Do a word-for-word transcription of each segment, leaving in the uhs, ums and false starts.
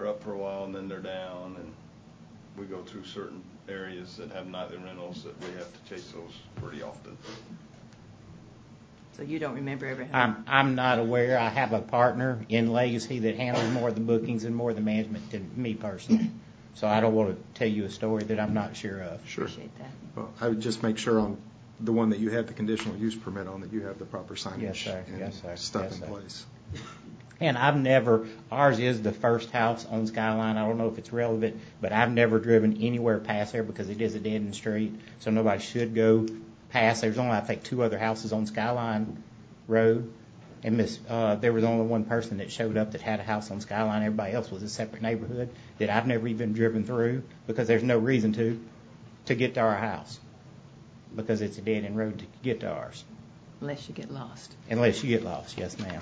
they're up for a while and then they're down, and we go through certain areas that have nightly rentals that we have to chase those pretty often. So you don't remember ever having... I'm, I'm not aware. I have a partner in Legacy that handles more of the bookings and more of the management than me personally. So I don't want to tell you a story that I'm not sure of. Sure. Appreciate that. Well, I would just make sure on the one that you have the conditional use permit on that you have the proper signage Yes, sir. and Yes, sir. stuff Yes, in sir. place. And I've never, ours is the first house on Skyline. I don't know if it's relevant, but I've never driven anywhere past there because it is a dead-end street, so nobody should go past. There's only, I think, two other houses on Skyline Road, and Miss, uh, there was only one person that showed up that had a house on Skyline. Everybody else was a separate neighborhood that I've never even driven through because there's no reason to, to get to our house because it's a dead-end road to get to ours. Unless you get lost. Unless you get lost, yes, ma'am.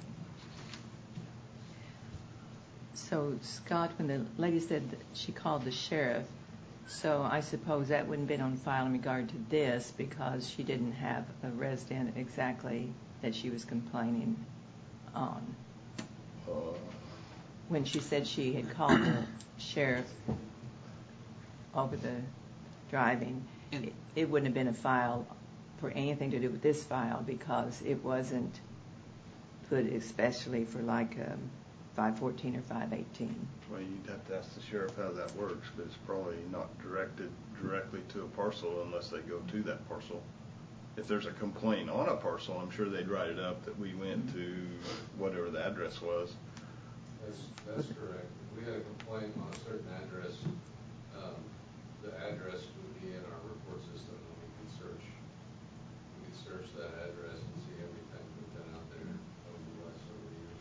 So, Scott, when the lady said that she called the sheriff, so I suppose that wouldn't have been on file in regard to this because she didn't have a resident exactly that she was complaining on. Uh, When she said she had called the sheriff over the driving, it, it wouldn't have been a file for anything to do with this file because it wasn't put especially for like um, five fourteen or five eighteen. Well, you'd have to ask the sheriff how that works, but it's probably not directed directly to a parcel unless they go to that parcel. If there's a complaint on a parcel, I'm sure they'd write it up that we went to whatever the address was. That's, that's correct. If we had a complaint on a certain address, um, the address would be in our report system, and we can search. We can search that address and see everything that's been out there over the last several years.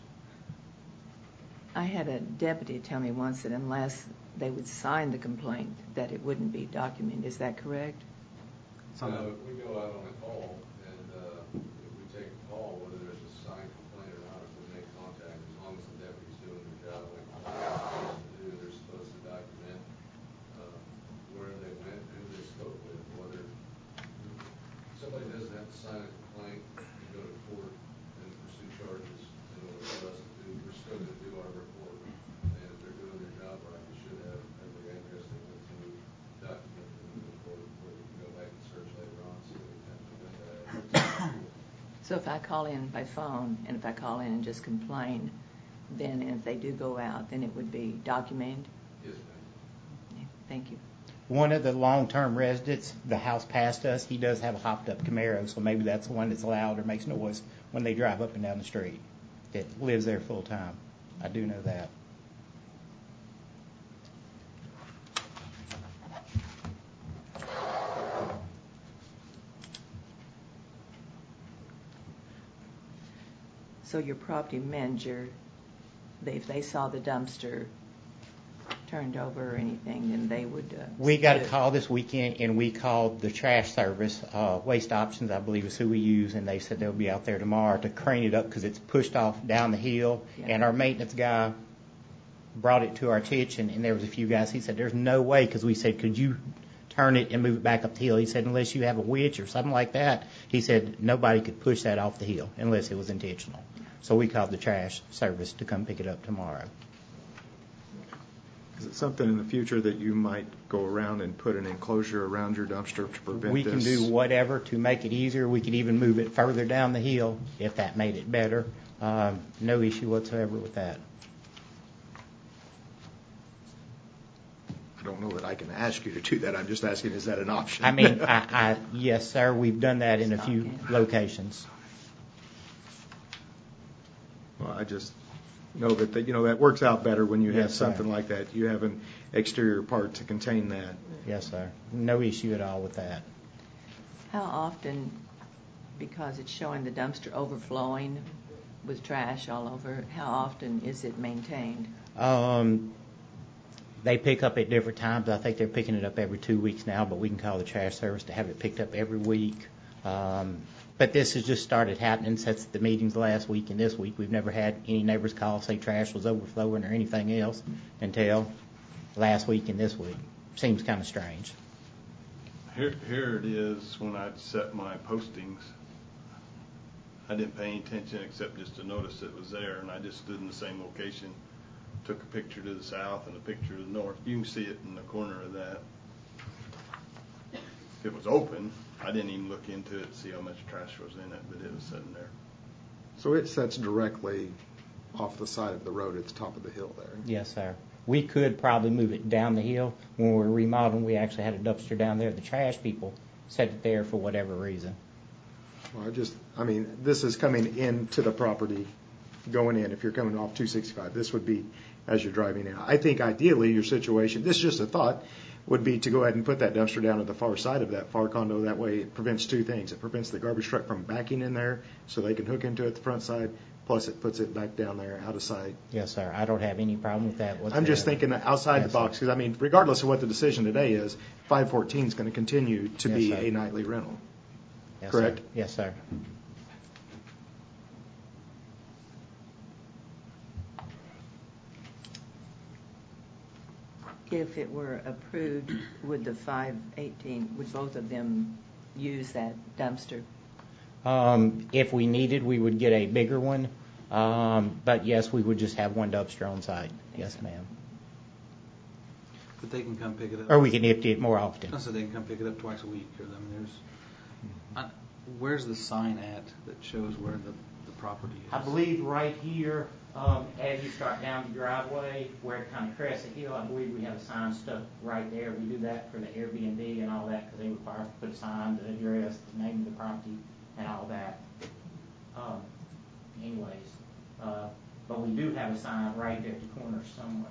I had a deputy tell me once that unless they would sign the complaint, that it wouldn't be documented. Is that correct? So uh, if we go out on a call, and uh, if we take a call, whether there's a signed complaint or not, if we make contact, as long as the deputy's doing their job like they're supposed to do, they're supposed to document uh, where they went, who they spoke with, whether somebody doesn't have to sign a complaint and go to court and pursue charges in order for us to do, we're still going to do our report. And if they're doing their job right, we should have every address they went to documented in the report where we can go back and search later on, see what we have to do that address. So if I call in by phone, and if I call in and just complain, then if they do go out, then it would be documented? Yes, ma'am. Yeah, thank you. One of the long-term residents, the house past us, he does have a hopped-up Camaro, so maybe that's the one that's loud or makes noise when they drive up and down the street that lives there full-time. I do know that. So your property manager, they, if they saw the dumpster turned over or anything, then they would... Uh, We got a do- call this weekend, and we called the trash service, uh, Waste Options, I believe is who we use, and they said they'll be out there tomorrow to crane it up because it's pushed off down the hill. Yeah. And our maintenance guy brought it to our attention, and there was a few guys. He said, there's no way, because we said, could you turn it and move it back up the hill? He said, unless you have a winch or something like that. He said, nobody could push that off the hill unless it was intentional. So we called the trash service to come pick it up tomorrow. Is it something in the future that you might go around and put an enclosure around your dumpster to prevent We this? can do whatever to make it easier. We could even move it further down the hill if that made it better. Um, no issue whatsoever with that. I don't know that I can ask you to do that. I'm just asking, is that an option? I mean, I, I, yes, sir. We've done that in a few locations. Well, I just know that, that, you know, that works out better when you have Yes, sir. something like that. You have an exterior part to contain that. Yes, sir. No issue at all with that. How often, because it's showing the dumpster overflowing with trash all over, how often is it maintained? Um, they pick up at different times. I think they're picking it up every two weeks now, but we can call the trash service to have it picked up every week. Um, but this has just started happening since the meetings last week and this week. We've never had any neighbors call, say trash was overflowing or anything else until last week and this week. Seems kind of strange. Here, here it is when I set my postings. I didn't pay any attention except just to notice it was there, and I just stood in the same location took a picture to the south and a picture to the north. You can see it in the corner of that. It was open. I didn't even look into it to see how much trash was in it, but it was sitting there. So it sets directly off the side of the road at the top of the hill there. Yes, sir. We could probably move it down the hill. When we were remodeling, we actually had a dumpster down there. The trash people set it there for whatever reason. Well, I just, I mean, this is coming into the property, going in. If you're coming off two sixty-five, this would be as you're driving in. I think ideally your situation, this is just a thought, would be to go ahead and put that dumpster down at the far side of that far condo. That way it prevents two things. It prevents the garbage truck from backing in there so they can hook into it the front side, plus it puts it back down there out of sight. Yes, sir. I don't have any problem with that whatsoever. I'm just thinking outside Yes, the box, because I mean, regardless of what the decision today is, five fourteen is going to continue to Yes, be sir. a nightly rental. Yes, correct? Sir. Yes, sir. If it were approved, would the five eighteen, would both of them use that dumpster? Um, if we needed, we would get a bigger one. Um, but yes, we would just have one dumpster on site. Yes, ma'am. But they can come pick it up. Or we can empty it more often. So they can come pick it up twice a week. Or, I mean, there's. I, where's the sign at that shows where the, the property is? I believe right here, um, as you start down the driveway, where it kind of crests the hill, I believe we have a sign stuck right there. We do that for the Airbnb and all that because they require us to put a sign, the address, the name of the property, and all that. Um, anyways, uh, but we do have a sign right there at the corner somewhere.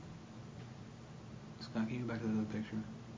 Scott, can you go back to the other picture?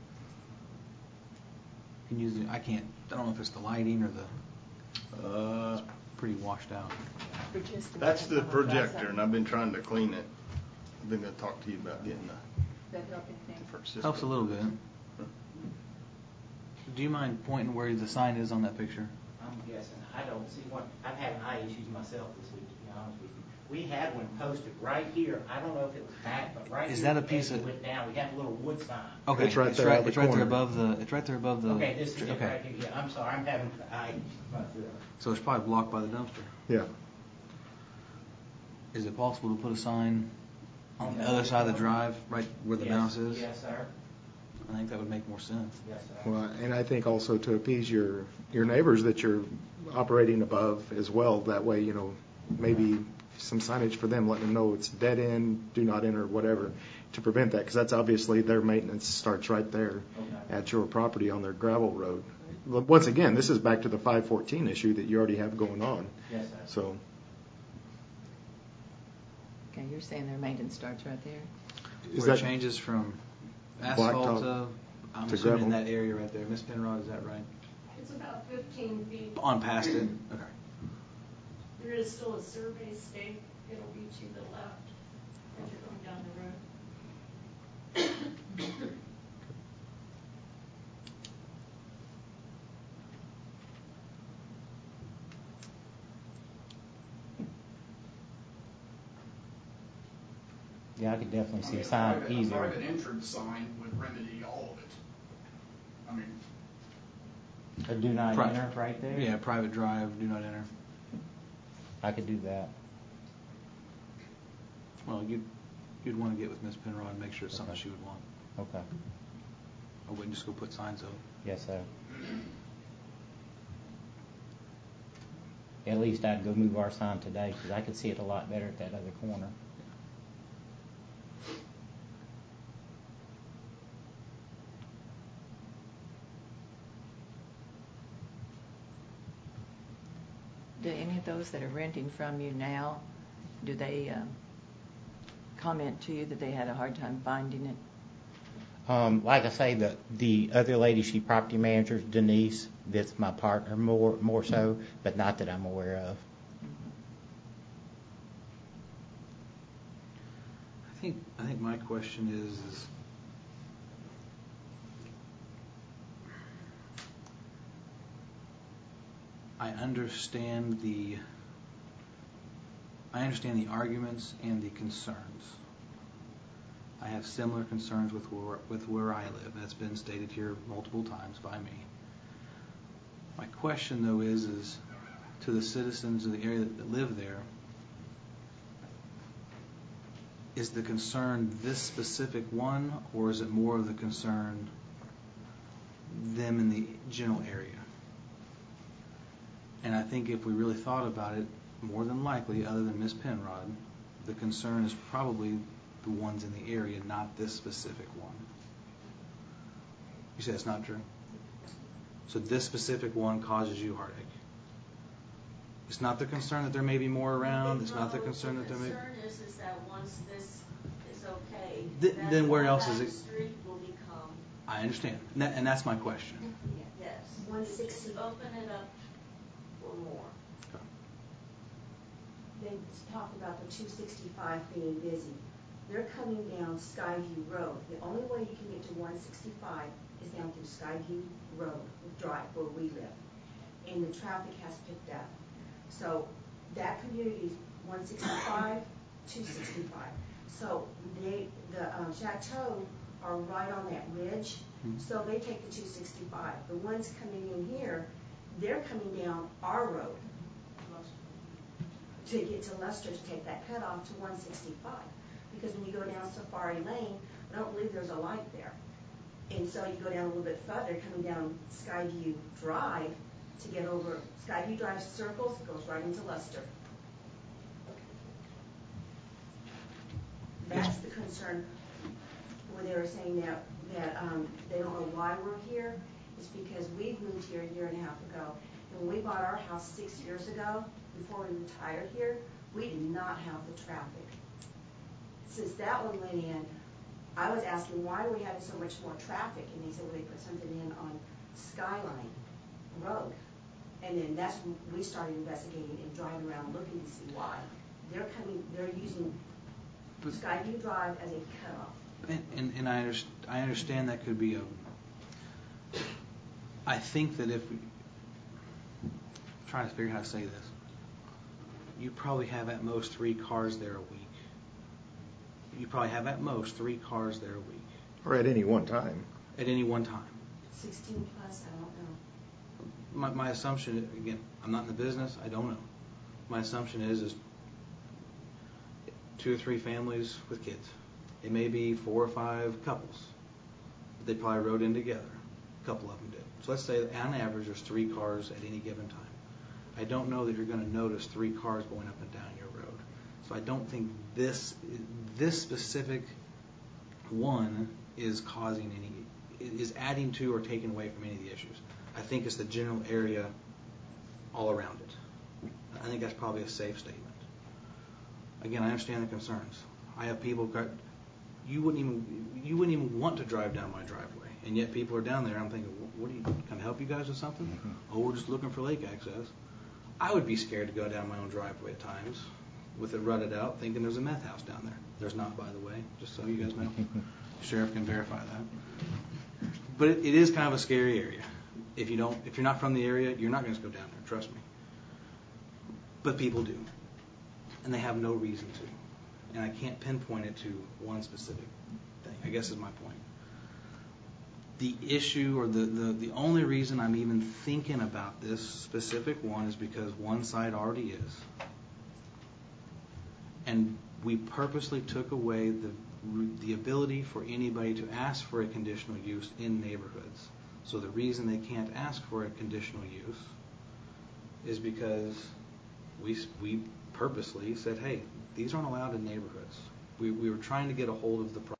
Can you use the, I can't. I don't know if it's the lighting or the. Uh, It's pretty washed out. that's the projector, and I've been trying to clean it. I've been going to talk to you about getting a different system. Helps a little bit. Do you mind pointing where the sign is on that picture? I'm guessing. I don't see one. I've had eye issues myself this week, to be honest with you. We had one posted right here. I don't know if it was back, but right Is here. that a piece as you of- went down? We had a little wood sign. Okay, It's right it's there right, at the it's right there corner. above the. It's right there above the. Okay, this is it okay. right here. Yeah, I'm sorry. I'm having eye issues myself. So it's probably blocked by the dumpster. Yeah. Is it possible to put a sign on On the the other side of the corner? drive, right where the Yes, mouse is? Yes, sir. I think that would make more sense. Yes, sir. Well, and I think also to appease your, your neighbors that you're operating above as well. That way, you know, maybe some signage for them, letting them know it's dead end, do not enter, whatever, to prevent that. Because that's obviously their maintenance starts right there Okay. at your property on their gravel road. But once again, this is back to the five fourteen issue that you already have going on. Yes, sir. So, Okay, you're saying their maintenance starts right there? is Where it that changes from asphalt blacktop to, I'm to assuming gravel? that area right there. Miss Penrod, is that right? It's about fifteen feet. On past it? Okay. There is still a survey stake. It'll be to the left as you're going down the road. Yeah, I could definitely I see mean, a sign private- easier. A private entrance sign would remedy all of it. I mean, A do not Pri- enter right there? Yeah, private drive, do not enter. I could do that. Well, you'd, you'd want to get with Miss Penrod and make sure it's something Okay. she would want. Okay. I wouldn't just go put signs up. Yes, sir. At least I'd go move our sign today because I could see it a lot better at that other corner. Do any of those that are renting from you now, do they um, comment to you that they had a hard time finding it? Um, like I say, the the other lady, she property managers, Denise, that's my partner more more so, but not that I'm aware of. I think, I think my question is, is I understand the I understand the arguments and the concerns. I have similar concerns with where, with where I live. That's been stated here multiple times by me. My question, though, is, is to the citizens of the area that, that live there, is the concern this specific one, or is it more of the concern them in the general area? And I think if we really thought about it, more than likely, other than Miss Penrod, the concern is probably the ones in the area, not this specific one. You say that's not true? So this specific one causes you heartache. It's not the concern that there may be more around. It's not the concern that there may. The concern is, is that once this is okay, Th- then then where all else is that it- street will become, I understand, and, that, and that's my question. yes, one just sixty. open it up for more. They talk about the two sixty-five being busy. They're coming down Skyview Road. The only way you can get to one sixty-five is down through Skyview Road, Drive, where we live. And the traffic has picked up. So that community is one sixty-five, two sixty-five. So they, the um, Chateau are right on that ridge. Mhm. So they take the two sixty-five. The ones coming in here, they're coming down our road to get to Lester to take that cutoff to one sixty-five. Because when you go down Safari Lane, I don't believe there's a light there. And so you go down a little bit further, coming down Skyview Drive to get over, Skyview Drive circles, goes right into Lester. That's the concern where they were saying that, that um, they don't know why we're here. It's because we moved here a year and a half ago. And when we bought our house six years ago, before we retired here, we did not have the traffic. Since that one went in, I was asking, why are we having so much more traffic? And they said, well, they put something in on Skyline Road. And then that's when we started investigating and driving around looking to see why. They're coming, they're using Skyview Drive as a cutoff. And, and, and I, underst- I understand that could be a. I think that if we. I'm trying to figure out how to say this. You probably have at most three cars there a week. You probably have at most three cars there a week. Or at any one time. At any one time. sixteen plus, I don't know. My, my assumption, again, I'm not in the business, I don't know. My assumption is, is two or three families with kids. It may be four or five couples. They probably rode in together. A couple of them did. So let's say on average there's three cars at any given time. I don't know that you're going to notice three cars going up and down your road. So I don't think this this specific one is causing any, is adding to or taking away from any of the issues. I think it's the general area all around it. I think that's probably a safe statement. Again, I understand the concerns. I have people got, you wouldn't even you wouldn't even want to drive down my driveway, and yet people are down there. I'm thinking, what do you? Can I help you guys with something? Mm-hmm. Oh, we're just looking for lake access. I would be scared to go down my own driveway at times with it rutted out, thinking there's a meth house down there. There's not, by the way, just so you guys know. Sheriff can verify that. But it, it is kind of a scary area. If you don't, if you're not from the area, you're not going to go down there. Trust me. But people do, and they have no reason to. And I can't pinpoint it to one specific thing, I guess is my point. The issue, or the, the, the only reason I'm even thinking about this specific one is because one side already is. And we purposely took away the, the ability for anybody to ask for a conditional use in neighborhoods. So the reason they can't ask for a conditional use is because we, we purposely said, hey, these aren't allowed in neighborhoods. We, we were trying to get a hold of the problem.